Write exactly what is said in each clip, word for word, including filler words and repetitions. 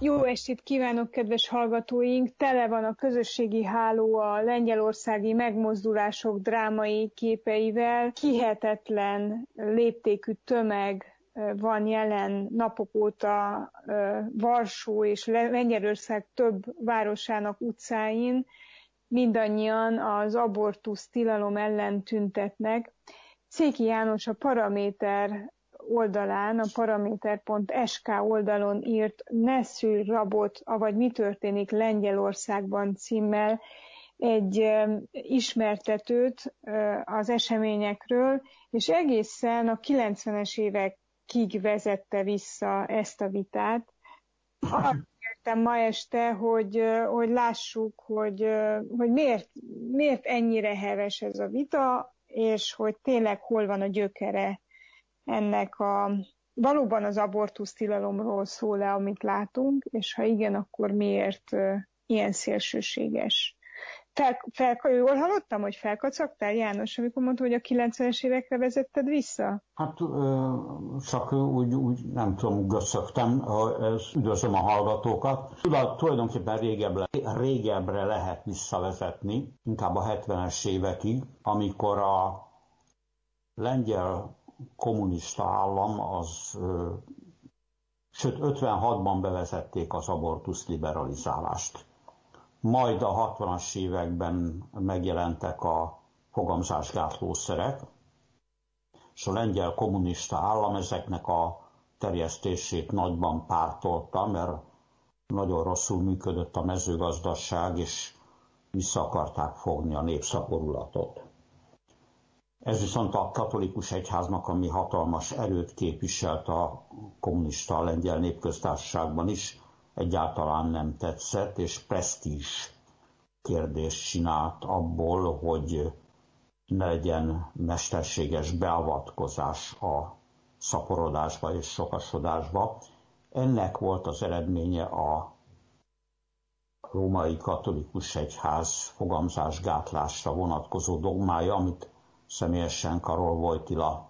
Jó estét kívánok, kedves hallgatóink! Tele van a közösségi háló a lengyelországi megmozdulások drámai képeivel. Hihetetlen léptékű tömeg van jelen napok óta Varsó és Lengyelország több városának utcáin. Mindannyian az abortusz tilalom ellen tüntetnek. Széki János a Paraméter oldalán, a paraméter pont es ká oldalon írt Ne szülj rabot, avagy mi történik Lengyelországban címmel egy ismertetőt az eseményekről, és egészen a kilencvenes évekig vezette vissza ezt a vitát. Arra kértem ma este, hogy, hogy lássuk, hogy, hogy miért, miért ennyire heves ez a vita, és hogy tényleg hol van a gyökere ennek a, valóban az abortusz tilalomról szól-e, amit látunk, és ha igen, akkor miért uh, ilyen szélsőséges? Fel, fel, jól hallottam, hogy felkacagtál, János, amikor mondta, hogy a kilencvenes évekre vezetted vissza? Hát csak úgy, úgy nem tudom, gösszögtem, üdvözlöm a hallgatókat. Tudod, tulajdonképpen régebbre, régebbre lehet visszavezetni, inkább a hetvenes évekig, amikor a lengyel kommunista állam, az, sőt ötvenhatban bevezették az abortusz liberalizálást. Majd a hatvanas években megjelentek a fogamzásgátlószerek, és a lengyel kommunista állam ezeknek a terjesztését nagyban pártolta, mert nagyon rosszul működött a mezőgazdaság, és vissza akarták fogni a népszaporulatot. Ez viszont a katolikus egyháznak, ami hatalmas erőt képviselt a kommunista lengyel népköztársaságban is, egyáltalán nem tetszett, és presztízs kérdést csinált abból, hogy ne legyen mesterséges beavatkozás a szaporodásba és sokasodásba. Ennek volt az eredménye a római katolikus egyház fogamzásgátlásra vonatkozó dogmája, amit személyesen Karol Wojtyla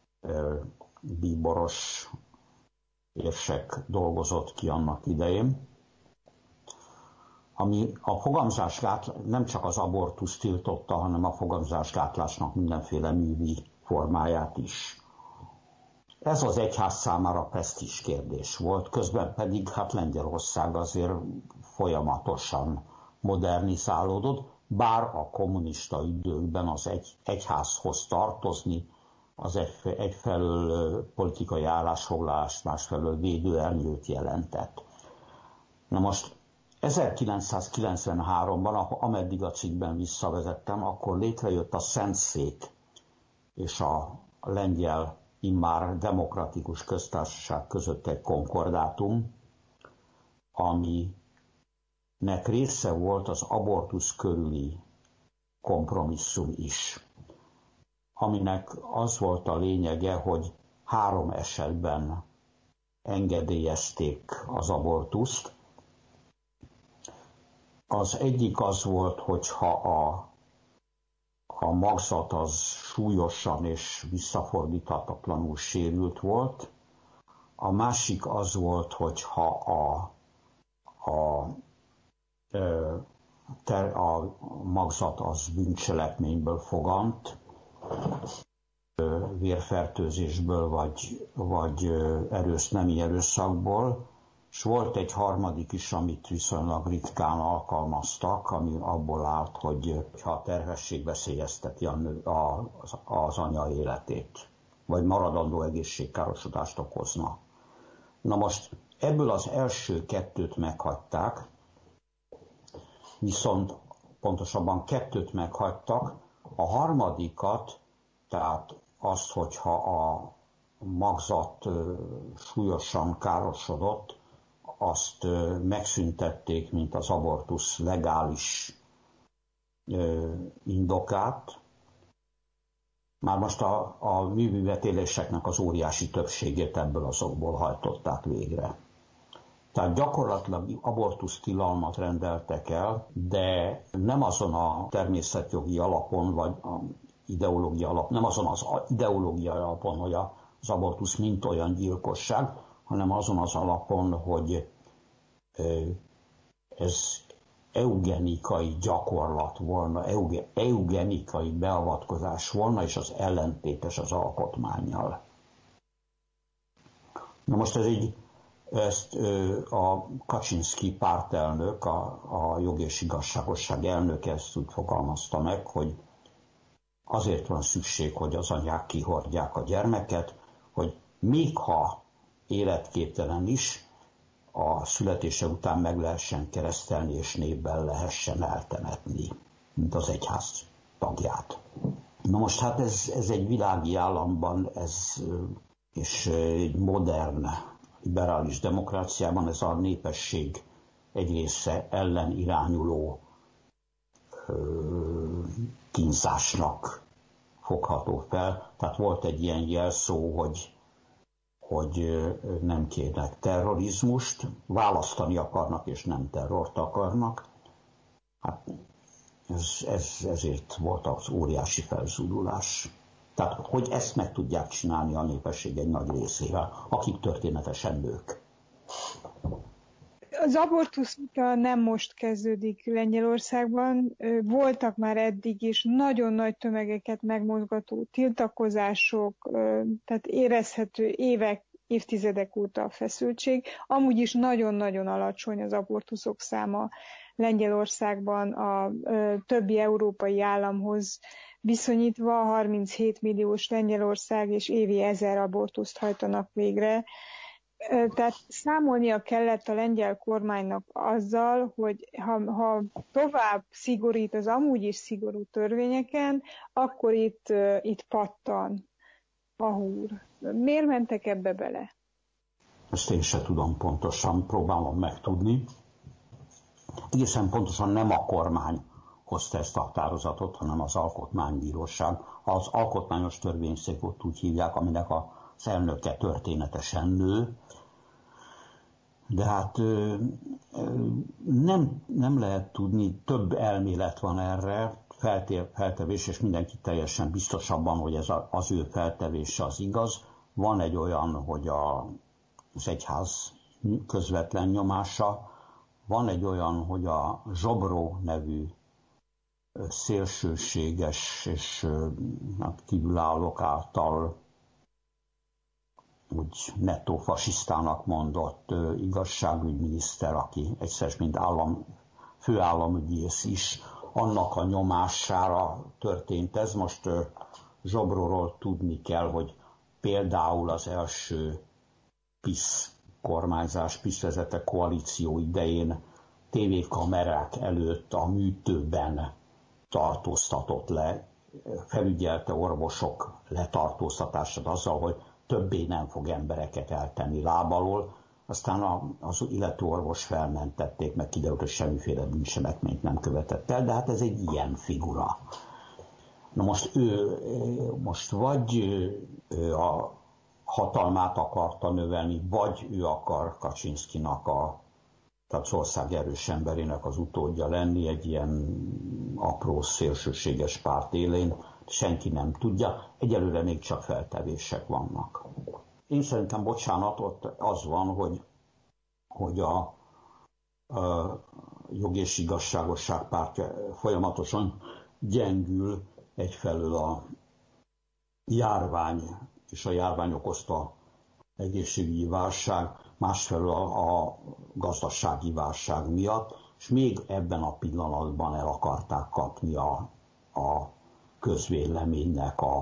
bíboros érsek dolgozott ki annak idején, ami a fogamzásgátlás nem csak az abortusz tiltotta, hanem a fogamzásgátlásnak mindenféle művi formáját is. Ez az egyház számára presztízs kérdés volt, közben pedig hát Lengyelország azért folyamatosan modernizálódott, bár a kommunista időkben az egy, egyházhoz tartozni, az egy, egyfelől politikai állásfoglalást, másfelől védőernyőt jelentett. Na most ezerkilencszázkilencvenháromban, ameddig a cikkben visszavezettem, akkor létrejött a Szentszék és a lengyel immár demokratikus köztársaság között egy konkordátum, aminek része volt az abortusz körüli kompromisszum is, aminek az volt a lényege, hogy három esetben engedélyezték az abortuszt. Az egyik az volt, hogyha a, a magzat az súlyosan és visszafordíthatatlanul sérült volt. A másik az volt, hogyha a, a, a, a magzat az bűncselekményből fogant, vérfertőzésből vagy, vagy erősz, nemi erőszakból, és volt egy harmadik is, amit viszonylag ritkán alkalmaztak, ami abból állt, hogy ha a terhesség veszélyezteti a nő, a, az, az anya életét, vagy maradandó egészségkárosodást okozna. Na most ebből az első kettőt meghagyták, viszont pontosabban kettőt meghagytak, a harmadikat, tehát azt, hogyha a magzat súlyosan károsodott, azt megszüntették, mint az abortusz legális indokát. Már most a, a művetéléseknek az óriási többségét ebből azokból hajtották végre. Tehát gyakorlatilag abortusz tilalmat rendeltek el, de nem azon a természetjogi alapon, vagy a ideológia alapon, nem azon az ideológia alapon, hogy az abortusz mint olyan gyilkosság, hanem azon az alapon, hogy ez eugenikai gyakorlat volna, eugenikai beavatkozás volna, és az ellentétes az alkotmánnyal. Na most ez így, ezt a Kaczynszki pártelnök, a, a Jog és Igazságosság elnöke ezt úgy fogalmazta meg, hogy azért van szükség, hogy az anyák kihordják a gyermeket, hogy még ha életképtelen is, a születése után meg lehessen keresztelni, és névben lehessen eltemetni, mint az egyház tagját. Na most hát ez, ez egy világi államban, ez, és egy modern, liberális demokráciában ez a népesség egy része ellen irányuló ö, kínzásnak fogható fel. Tehát volt egy ilyen jelszó, hogy hogy nem kérnek terrorizmust, választani akarnak és nem terrort akarnak. Hát ez, ez, ezért volt az óriási felzúdulás. Tehát, hogy ezt meg tudják csinálni a népesség egy nagy részével, akik történetesen nők. Az abortusz vita nem most kezdődik Lengyelországban. Voltak már eddig is nagyon nagy tömegeket megmozgató tiltakozások, tehát érezhető évek, évtizedek óta a feszültség. Amúgy is nagyon-nagyon alacsony az abortuszok száma Lengyelországban a többi európai államhoz viszonyítva. harminchét milliós Lengyelország, és évi ezer abortuszt hajtanak végre. Tehát számolnia kellett a lengyel kormánynak azzal, hogy ha, ha tovább szigorít az amúgy is szigorú törvényeken, akkor itt, itt pattan a húr. Miért mentek ebbe bele? Ezt én sem tudom pontosan, próbálom megtudni. Egészen pontosan nem a kormány hozta ezt a határozatot, hanem az Alkotmánybíróság. Az Alkotmányos Törvényszékot úgy hívják, aminek az elnöke történetesen nő. De hát nem, nem lehet tudni, több elmélet van erre, feltevés, és mindenki teljesen biztos abban, hogy ez az ő feltevése az igaz. Van egy olyan, hogy a, az egyház közvetlen nyomása, van egy olyan, hogy a Zsobró nevű szélsőséges és kívülállók által úgy nettó fasisztának mondott igazságügyminiszter, aki egyszer mint állam, főállamügyész is, annak a nyomására történt ez. Most Zsobróról tudni kell, hogy például az első PiS kormányzás, PiS vezette koalíció idején tévékamerák előtt a műtőben tartóztatott le, felügyelte orvosok letartóztatását azzal, hogy többé nem fog embereket eltenni lábalól. Aztán az illető orvos felmentették, meg kiderült, hogy semmiféle bűncselekményt nem követett el, de hát ez egy ilyen figura. Na most ő most vagy ő a hatalmát akarta növelni, vagy ő akar Kaczynszkinak, a, tehát az ország erős emberének az utódja lenni, egy ilyen apró szélsőséges párt élén, senki nem tudja, egyelőre még csak feltevések vannak. Én szerintem, bocsánat, ott az van, hogy, hogy a, a Jog és Igazságosság pártja folyamatosan gyengül, egyfelől a járvány és a járvány okozta egészségügyi válság, másfelől a, a gazdasági válság miatt, és még ebben a pillanatban el akarták kapni a, a közvéleménynek a,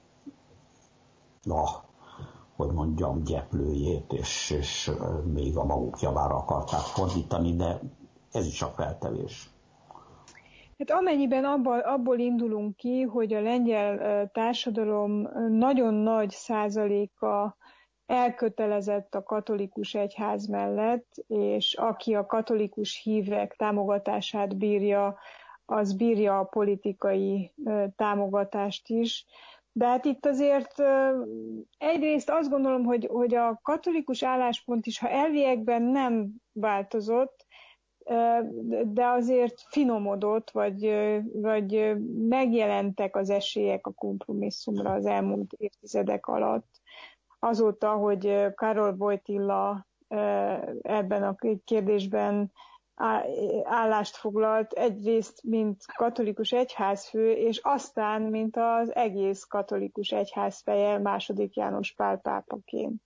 a hogy mondjam, gyeplőjét, és, és még a maguk javára akarták fordítani, de ez is a feltevés. Hát amennyiben abból, abból indulunk ki, hogy a lengyel társadalom nagyon nagy százaléka elkötelezett a katolikus egyház mellett, és aki a katolikus hívek támogatását bírja, az bírja a politikai támogatást is. De hát itt azért egyrészt azt gondolom, hogy, hogy a katolikus álláspont is, ha elviekben nem változott, de azért finomodott, vagy, vagy megjelentek az esélyek a kompromisszumra az elmúlt évtizedek alatt. Azóta, hogy Karol Wojtyla ebben a kérdésben állást foglalt, egyrészt mint katolikus egyházfő, és aztán mint az egész katolikus egyház feje második János Pál pápaként.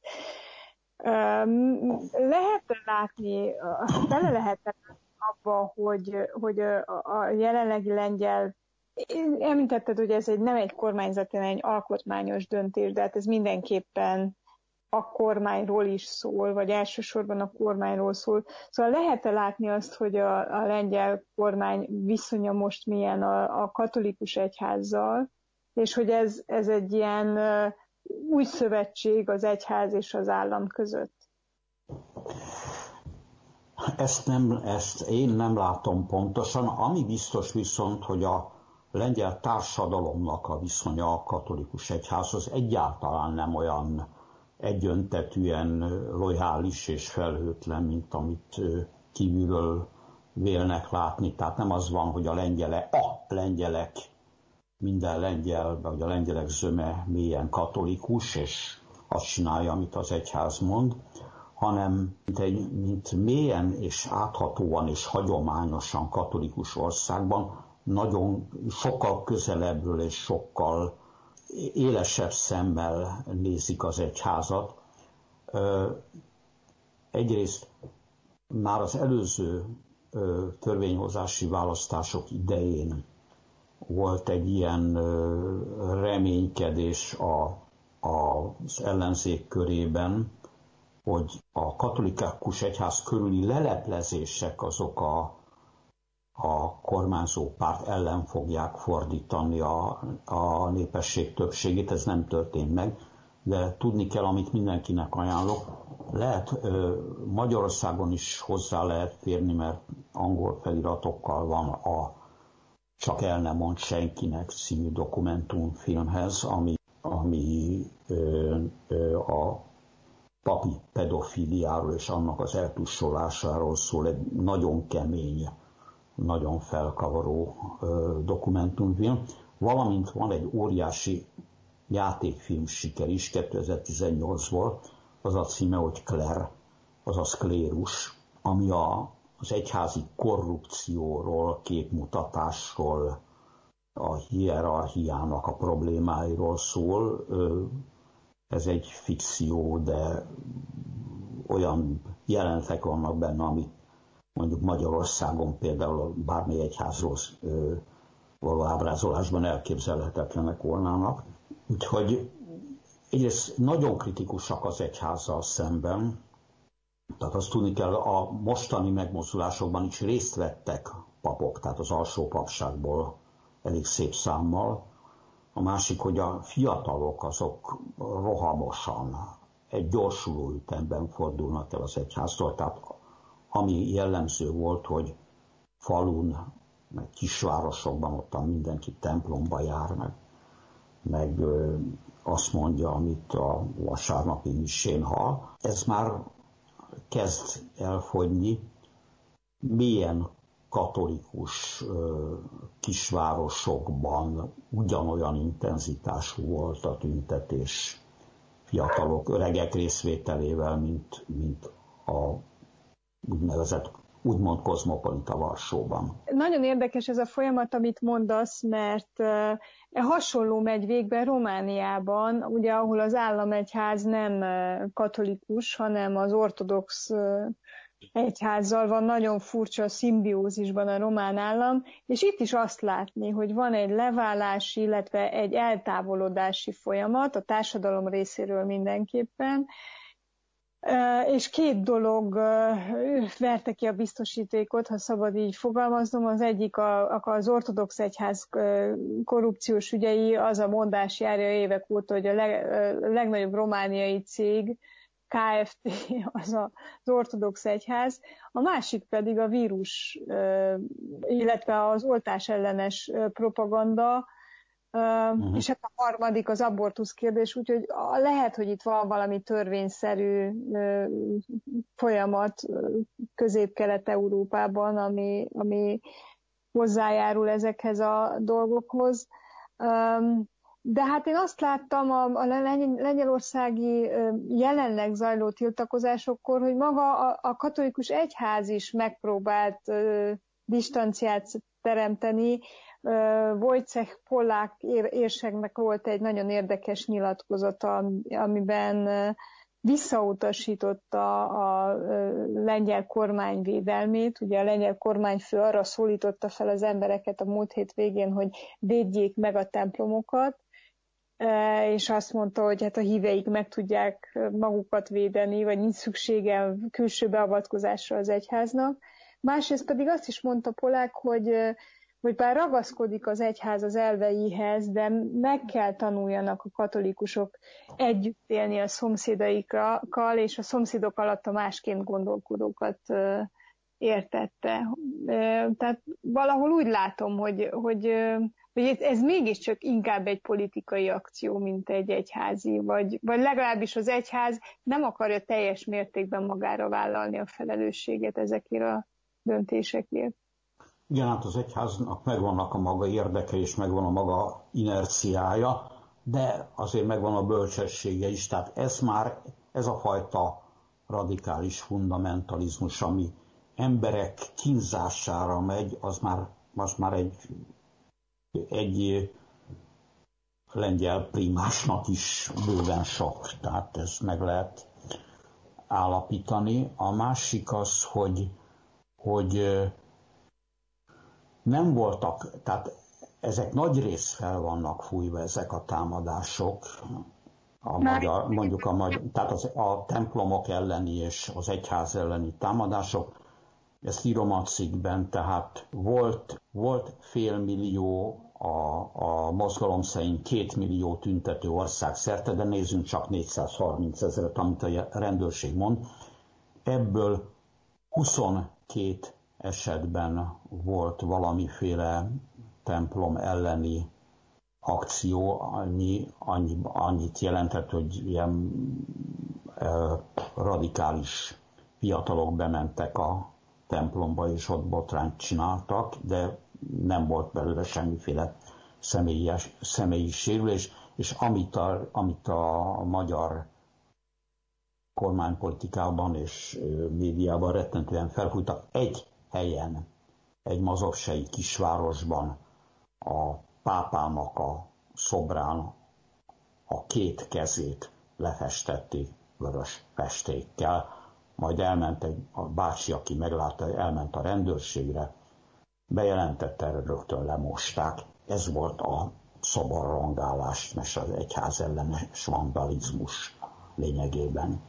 Lehet látni, bele lehet abba, hogy, hogy a jelenlegi lengyel, említetted, hogy ez egy, nem egy kormányzati, hanem egy alkotmányos döntés, de hát ez mindenképpen a kormányról is szól, vagy elsősorban a kormányról szól. Szóval lehet-e látni azt, hogy a, a lengyel kormány viszonya most milyen a, a katolikus egyházzal, és hogy ez, ez egy ilyen uh, új szövetség az egyház és az állam között? Ezt, nem, ezt én nem látom pontosan. Ami biztos viszont, hogy a lengyel társadalomnak a viszonya a katolikus egyházhoz egyáltalán nem olyan egyöntetűen lojális és felhőtlen, mint amit kívülről vélnek látni. Tehát nem az van, hogy a lengyelek, a lengyelek, minden lengyel, vagy a lengyelek zöme mélyen katolikus, és azt csinálja, amit az egyház mond, hanem mint, egy, mint mélyen és áthatóan és hagyományosan katolikus országban nagyon sokkal közelebbről és sokkal élesebb szemmel nézik az egyházat. Egyrészt már az előző törvényhozási választások idején volt egy ilyen reménykedés a, a, az ellenzék körében, hogy a katolikus egyház körüli leleplezések azok a a kormányzó párt ellen fogják fordítani a, a népesség többségét, ez nem történt meg, de tudni kell, amit mindenkinek ajánlok, lehet Magyarországon is hozzá lehet férni, mert angol feliratokkal van a Csak el nem mond senkinek című dokumentumfilmhez, ami, ami ö, ö, a papi pedofiliáról és annak az eltussolásáról szól, egy nagyon kemény, nagyon felkavaró ö, dokumentumfilm, valamint van egy óriási játékfilm siker is kétezer-tizennyolcból, az a címe, hogy Kler, azaz klérus, ami a, az egyházi korrupcióról, képmutatásról, a hierarchiának a problémáiról szól. Ez egy fikció, de olyan jelentek vannak benne, amit mondjuk Magyarországon például bármely egyházról való ábrázolásban elképzelhetetlenek volnának. Úgyhogy egyrészt nagyon kritikusak az egyházzal szemben, tehát azt tudni kell, a mostani megmozdulásokban is részt vettek papok, tehát az alsó papságból elég szép számmal. A másik, hogy a fiatalok azok rohamosan, egy gyorsuló ütemben fordulnak el az egyháztól, tehát ami jellemző volt, hogy falun, meg kisvárosokban ottan mindenki templomba jár, meg, meg ö, azt mondja, amit a vasárnapi misén hall. Ez már kezd elfogyni. Mélyen katolikus ö, kisvárosokban ugyanolyan intenzitású volt a tüntetés fiatalok, öregek részvételével, mint, mint a úgynevezett, úgymond kozmopolita Varsóban. Nagyon érdekes ez a folyamat, amit mondasz, mert uh, hasonló megy végbe Romániában, ugye, ahol az államegyház nem uh, katolikus, hanem az ortodox uh, egyházzal van nagyon furcsa szimbiózisban a román állam, és itt is azt látni, hogy van egy leválási, illetve egy eltávolodási folyamat a társadalom részéről mindenképpen, és két dolog verte ki a biztosítékot, ha szabad így fogalmaznom. Az egyik az ortodox egyház korrupciós ügyei, az a mondás járja évek óta, hogy a legnagyobb romániai cég, ká ef té, az az ortodox egyház, a másik pedig a vírus, illetve az oltás ellenes propaganda, Uh-huh. És hát a harmadik az abortusz kérdés, úgyhogy lehet, hogy itt van valami törvényszerű folyamat Közép-Kelet-Európában, ami, ami hozzájárul ezekhez a dolgokhoz. De hát én azt láttam a, a lengyelországi jelenleg zajló tiltakozásokkor, hogy maga a, a katolikus egyház is megpróbált uh, distanciát teremteni. Uh, Wojciech Polák ér, érsegnek volt egy nagyon érdekes nyilatkozata, amiben uh, visszautasította a uh, lengyel kormány védelmét. Ugye a lengyel kormányfő arra szólította fel az embereket a múlt hét végén, hogy védjék meg a templomokat, és azt mondta, hogy hát a híveik meg tudják magukat védeni, vagy nincs szüksége külső beavatkozásra az egyháznak. Másrészt pedig azt is mondta Polák, hogy, hogy bár ragaszkodik az egyház az elveihez, de meg kell tanuljanak a katolikusok együtt élni a szomszédaikkal, és a szomszédok alatt a másként gondolkodókat értette. Tehát valahol úgy látom, hogy, hogy hogy ez mégiscsak inkább egy politikai akció, mint egy egyházi, vagy, vagy legalábbis az egyház nem akarja teljes mértékben magára vállalni a felelősséget ezekért a döntésekért. Igen, hát az egyháznak megvannak a maga érdeke, és megvan a maga inerciája, de azért megvan a bölcsessége is, tehát ez már, ez a fajta radikális fundamentalizmus, ami emberek kínzására megy, az már, az már egy egy lengyel primásnak is bőven sok, tehát ezt meg lehet állapítani. A másik az, hogy, hogy nem voltak, tehát ezek nagy rész fel vannak fújva, ezek a támadások, a magyar, mondjuk a magyar, tehát az, a templomok elleni és az egyház elleni támadások. Ezt írom a cikkben, tehát volt, volt félmillió, a, a mozgalom szerint két millió tüntető ország szerte, de nézzünk csak négyszázharminc ezeret, amit a rendőrség mond. Ebből huszonkét esetben volt valamiféle templom elleni akció, annyi, annyi, annyit jelentett, hogy ilyen eh, radikális fiatalok bementek a templomba, és ott botrányt csináltak, de nem volt belőle semmiféle személyes, személyi sérülés, és amit a, amit a magyar kormánypolitikában és médiában rettentően felfújtak, egy helyen, egy mazovsai kisvárosban a pápának a szobrán a két kezét lefestették vörös festékkel, majd elment egy a bácsi, aki meglátta, elment a rendőrségre, bejelentette, erre rögtön lemosták. Ez volt a szoborrongálás, és az egyház ellenes vandalizmus lényegében.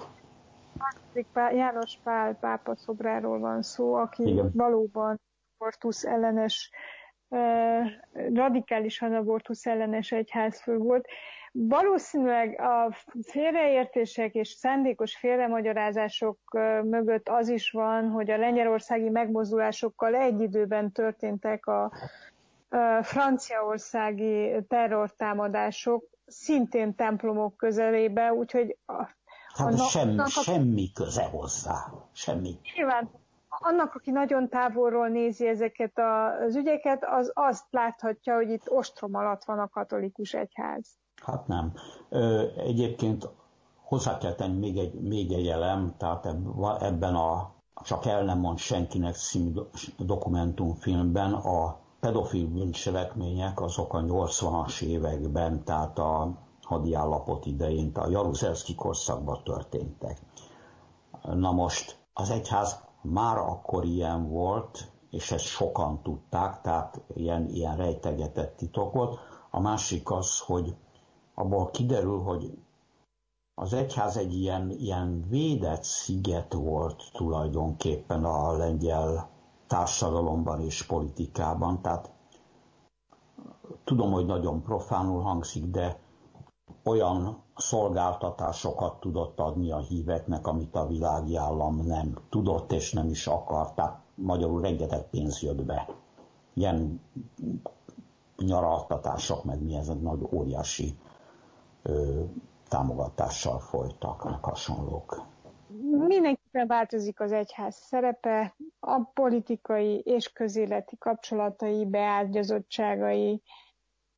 János Pál pápa szobráról van szó, aki Igen. valóban abortusz ellenes, radikálisan abortusz ellenes egyházfő volt. Valószínűleg a félreértések és szándékos félremagyarázások mögött az is van, hogy a lengyelországi megmozdulásokkal egy időben történtek a franciaországi terrortámadások, szintén templomok közelébe, úgyhogy... A, hát a semmi, a, semmi köze hozzá, semmi. Nyilván annak, aki nagyon távolról nézi ezeket az ügyeket, az azt láthatja, hogy itt ostrom alatt van a katolikus egyház. Hát nem. Egyébként hozzá kell tenni még egy, még egy elem, tehát ebben a Csak el nem mond senkinek című dokumentumfilmben a pedofil bűncselekmények azok a nyolcvanas években, tehát a hadiállapot idején, a Jaruzelszky korszakban történtek. Na most az egyház már akkor ilyen volt, és ezt sokan tudták, tehát ilyen, ilyen rejtegetett titok volt. A másik az, hogy abból kiderül, hogy az egyház egy ilyen, ilyen védett sziget volt tulajdonképpen a lengyel társadalomban és politikában. Tehát tudom, hogy nagyon profánul hangzik, de olyan szolgáltatásokat tudott adni a híveknek, amit a világi állam nem tudott és nem is akart. Tehát magyarul rengeteg pénz jött be. Ilyen nyaraltatások, meg mi ez a nagy óriási ö, támogatással folytak, meg hasonlók. Mindenképpen változik az egyház szerepe, a politikai és közéleti kapcsolatai, beágyazottságai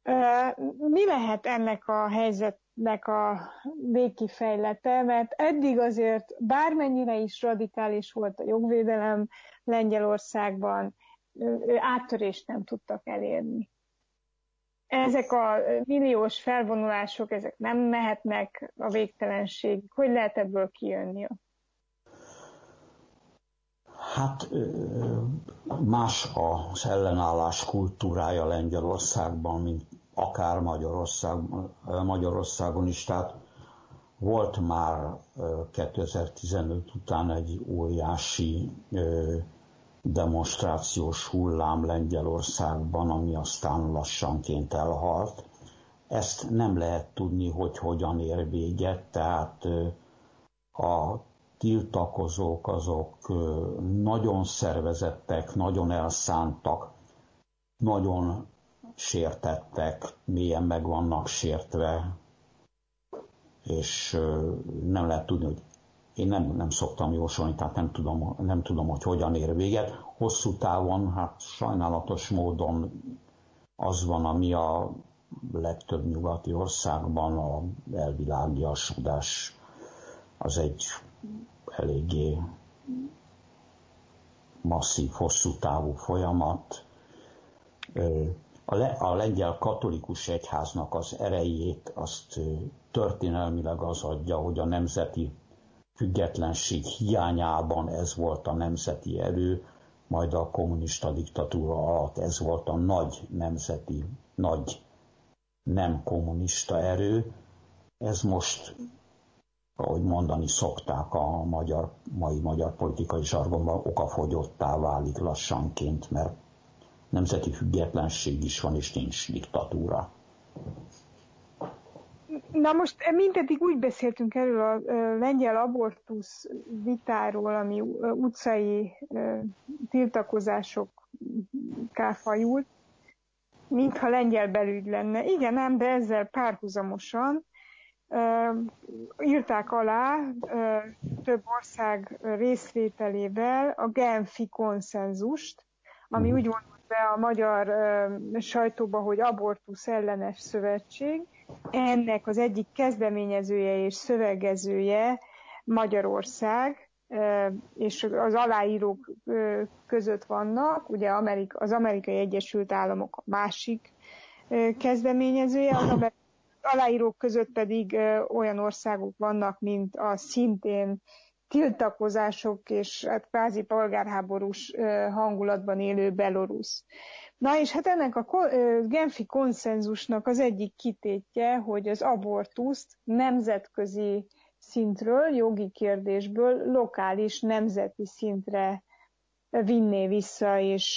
Mi lehet ennek a helyzetnek a végkifejlete? Mert eddig azért bármennyire is radikális volt a jogvédelem Lengyelországban, áttörést nem tudtak elérni. Ezek a milliós felvonulások, ezek nem mehetnek a végtelenség. Hogy lehet ebből kijönni? Hát más az ellenállás kultúrája Lengyelországban, mint akár Magyarország, Magyarországon is. Tehát volt már kétezer-tizenöt után egy óriási demonstrációs hullám Lengyelországban, ami aztán lassanként elhalt. Ezt nem lehet tudni, hogy hogyan ér véget, tehát a tiltakozók azok nagyon szervezettek, nagyon elszántak, nagyon sértettek, mélyen meg vannak sértve, és nem lehet tudni, hogy én nem, nem szoktam jósolni, tehát nem tudom, nem tudom, hogy hogyan ér véget. Hosszú távon, hát sajnálatos módon az van, ami a legtöbb nyugati országban a elvilágiasodás az egy eléggé masszív, hosszú távú folyamat. A, le, a lengyel katolikus egyháznak az erejét azt történelmileg az adja, hogy a nemzeti függetlenség hiányában ez volt a nemzeti erő, majd a kommunista diktatúra alatt ez volt a nagy nemzeti, nagy nem kommunista erő. Ez most, ahogy mondani szokták a magyar, mai magyar politikai zsargonban, okafogyottá válik lassanként, mert nemzeti függetlenség is van, és nincs diktatúra. Na most mindeddig úgy beszéltünk erről a lengyel abortusz vitáról, ami utcai tiltakozásokká fajult, mintha lengyel belügy lenne. Igen, ám, de ezzel párhuzamosan írták alá több ország részvételével a Genfi konszenzust, ami úgy mondott be a magyar sajtóba, hogy abortusz ellenes szövetség. Ennek az egyik kezdeményezője és szövegezője Magyarország, és az aláírók között vannak, ugye az Amerikai Egyesült Államok a másik kezdeményezője, az aláírók között pedig olyan országok vannak, mint a szintén tiltakozások és hát kvázi polgárháborús hangulatban élő Belorusz. Na és hát ennek a Genfi konszenzusnak az egyik kitétje, hogy az abortuszt nemzetközi szintről, jogi kérdésből lokális nemzeti szintre vinné vissza, és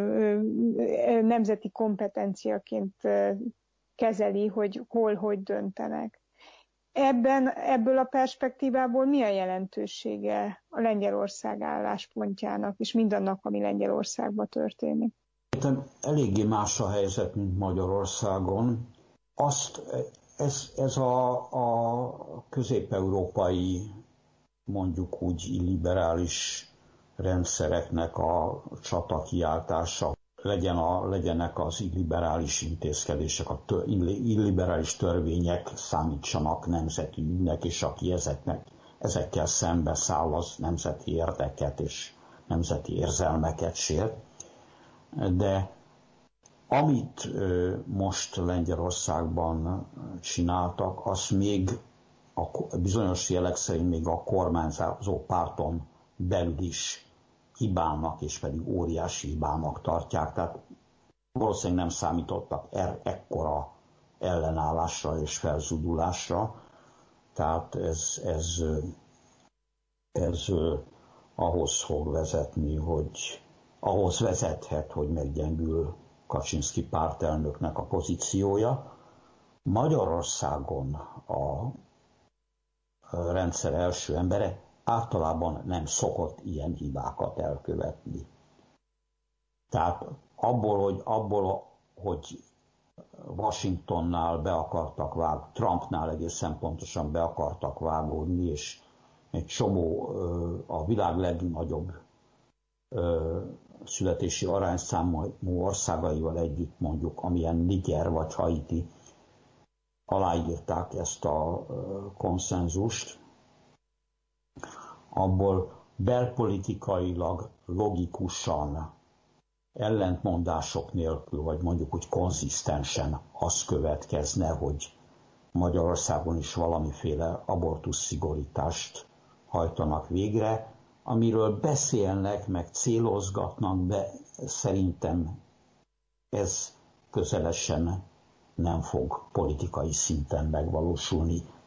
nemzeti kompetenciaként kezeli, hogy hol, hogy döntenek. Ebben, ebből a perspektívából mi a jelentősége a Lengyelország álláspontjának, és mindannak, ami Lengyelországban történik? Eléggé más a helyzet, mint Magyarországon. Azt, ez, ez a, a közép-európai, mondjuk úgy illiberális rendszereknek a csatakiáltása, legyen a, legyenek az illiberális intézkedések, a tör, illiberális törvények számítsanak nemzeti ügynek, és aki ezeknek, ezekkel szembeszáll, az nemzeti érdeket és nemzeti érzelmeket sért. De amit most Lengyelországban csináltak, az még a bizonyos jelek szerint még a kormányzó párton belül is hibának, és pedig óriási hibának tartják. Tehát valószínűleg nem számítottak er, ekkora ellenállásra és felzudulásra. Tehát ez, ez, ez ahhoz fog vezetni, hogy ahhoz vezethet, hogy meggyengül Kaczynszki pártelnöknek a pozíciója. Magyarországon a rendszer első embere általában nem szokott ilyen hibákat elkövetni. Tehát abból, hogy, abból, hogy Washingtonnál be akartak vágni, Trumpnál egészen pontosan be akartak vágódni, és egy csomó a világ legnagyobb születési arányszámú országaival együtt, mondjuk amilyen Niger vagy Haiti aláírták ezt a konszenzust, abból belpolitikailag logikusan, ellentmondások nélkül, vagy mondjuk úgy konzisztensen az következne, hogy Magyarországon is valamiféle abortusz szigorítást hajtanak végre, amiről beszélnek, meg célozgatnak, de szerintem ez közelesen nem fog politikai szinten megvalósulni.